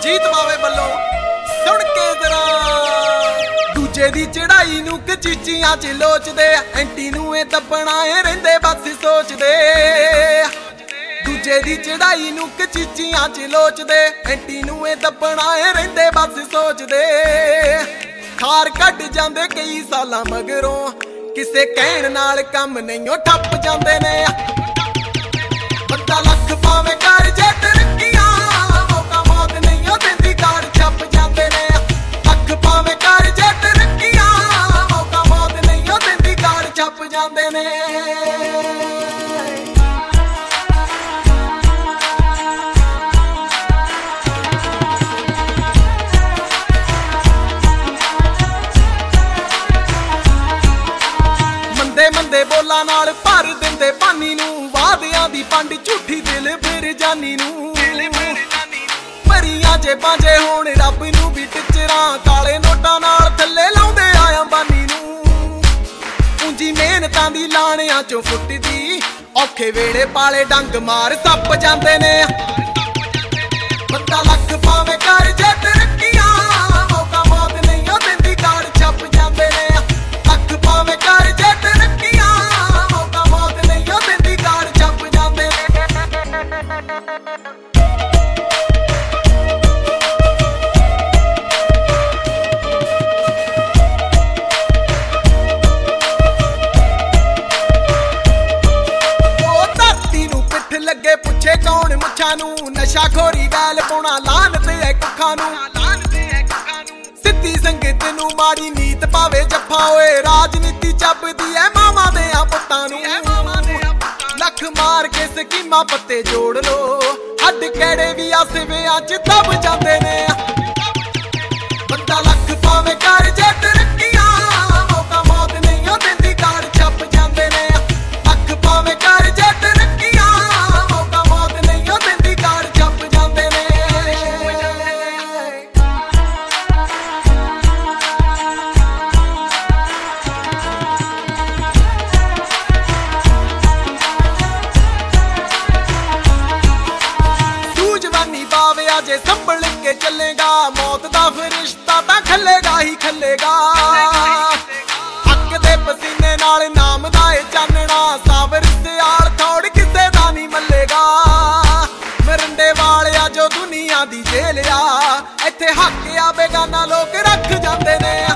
ਜੀਤ ਬਾਵੇ ਵੱਲੋਂ ਸੁਣ ਕੇ ਜ਼ਰਾ ਦੂਜੇ ਦੀ ਚੜਾਈ ਨੂੰ ਕਚੀਚੀਆਂ ਚ ਲੋਚਦੇ ਐਂਟੀ ਨੂੰ ਇਹ ਦੱਬਣਾ ਏ ਰਹਿੰਦੇ ਬਸ ਸੋਚਦੇ ਦੂਜੇ ਦੀ ਚੜਾਈ ਨੂੰ ਕਚੀਚੀਆਂ ਚ ਲੋਚਦੇ ਐਂਟੀ ਨੂੰ ਇਹ ਦੱਬਣਾ ਏ ਰਹਿੰਦੇ ਬਸ ਸੋਚਦੇ ਖਾਰ ਕੱਢ ਜਾਂਦੇ ਕਈ ਸਾਲਾਂ ਮਗਰੋਂ ਕਿਸੇ ਕਹਿਣ ਨਾਲ ਕੰਮ ਨਹੀਂ ਉਹ ਠੱਪ ਜਾਂਦੇ ਨੇ ਬੰਦਾ ਲੱਖ ਪਾਵੇਂ ਕਰ ਜੇ ਤਰੱਕੀਆਂ ਮੌਕਾ ਮੌਤ ਨਹੀਂ ਉਹ ਦਿੰਦੀ ਕਾਰ ਛੱਪ ਜਾਂਦੇ ਨੇ ਲੱਖ ਪਾਵੇਂ ਕਰ ਜੇ ਤਰੱਕੀਆਂ ਮੌਕਾ ਮੌਤ ਨਹੀਂ ਉਹ ਦਿੰਦੀ ਕਾਰ ਛੱਪ ਜਾਂਦੇ ਨੇ ਮੰਦੇ ਬੋਲਾਂ ਨਾਲ ਭਰ ਦਿੰਦੇ ਪਾਨੀ ਨੂੰ ਵਾਅਦਿਆਂ ਦੀ ਪੰਡ ਝੂਠੀ ਦਿਲ ਫਿਰ ਜਾਨੀ ਨੂੰ ਮਰੀਆਂ ਜੇ ਬਾਂਝੇ ਹੋਣ ਰੱਬ ਨੂੰ ਵੀ ਟਿਚਰਾਂ ਕਾਲੇ ਨੋਟਾਂ ਨਾਲ ਥੱਲੇ ਲਾਉਂਦੇ ਆ ਅੰਬਾਨੀ ਨੂੰ ਪੂੰਜੀ ਮਿਹਨਤਾਂ ਦੀ ਲਾਣਿਆਂ ਚੋਂ ਫੁੱਟਦੀ ਔਖੇ ਵੇਲੇ ਪਾਲੇ ਡੰਗ ਮਾਰ ਸੱਪ ਜਾਂਦੇ ਨੇ ਬੰਦਾ ਲੱਖ ਪਾਵੇਂ ਕਰ ਜੇ ਤਰੱਕੀਆਂ ਮੌਕਾ ਮੌਤ ਨਹੀਂ ਉਹ ਦਿੰਦੀ ਕਾਰ ਛੱਪ ਜਾਂਦੇ ਨੇ ਲੱਖ ਪਾਵੇਂ ਕਰ ਜੇ ਲੱਗੇ ਪੁੱਛੇ ਕੌਣ ਮੁੱਛਾਂ ਨੂੰ ਨਸ਼ਾਖੋਰੀ ਵੈਲ ਪਾਉਣਾ ਲਾਹਨਤ ਐ ਕੁੱਖਾਂ ਨੂੰ ਸਿੱਧੀ ਸੰਗਤ ਨੂੰ ਮਾੜੀ ਨੀਤ ਪਾਵੇ ਜੱਫਾ ਓਏ ਰਾਜਨੀਤੀ ਚੱਬਦੀ ਐ ਮਾਵਾਂ ਦੇ ਆ ਪੁੱਤਾਂ ਨੂੰ ਲੱਖ ਮਾਰ ਕੇ ਸਕੀਮਾਂ ਪੱਤੇ ਜੋੜ ਲੋ ਹੱਡ ਕਿਹੜੇ ਵੀ ਆ ਸਿਵਿਆਂ ਚ ਦਬ ਜਾਂਦੇ ਨੇ ਬੰਦਾ ਲੱਖ ਪਾਵੇਂ ਕਰ ਜੇ ਤਰੱਕੀਆਂ ਮੌਕਾ ਮੌਤ ਨਹੀਂ ਉਹ ਦਿੰਦੀ ਕਾਰ ਛੱਪ ਜਾਂਦੇ ਨੇ ਲੱਖ ਪਾਵੇਂ ਕਰ ਜੇ ਜੇ ਸੰਭਲ ਕੇ ਚੱਲੇਗਾ ਮੌਤ ਦਾ ਫਰਿਸ਼ਤਾ ਤਾਂ ਖੱਲੇਗਾ ਹੀ ਖੱਲੇਗਾ ਹੱਕ ਦੇ ਪਸੀਨੇ ਨਾਲ ਨਾਮ ਦਾ ਏ ਚਾਨਣਾ ਸਾਬਰ ਸਿਆਲ ਥੋੜ ਕਿਸੇ ਦਾ ਨਹੀਂ ਮੱਲੇਗਾ ਮਰੰਡੇ ਵਾਲਿਆ ਜੋ ਦੁਨੀਆ ਦੀ ਜੇਲ੍ਹ ਆ ਇੱਥੇ ਹੱਕ ਆ ਬੇਗਾਨਾ ਲੋਕ ਰੱਖ ਜਾਂਦੇ ਨੇ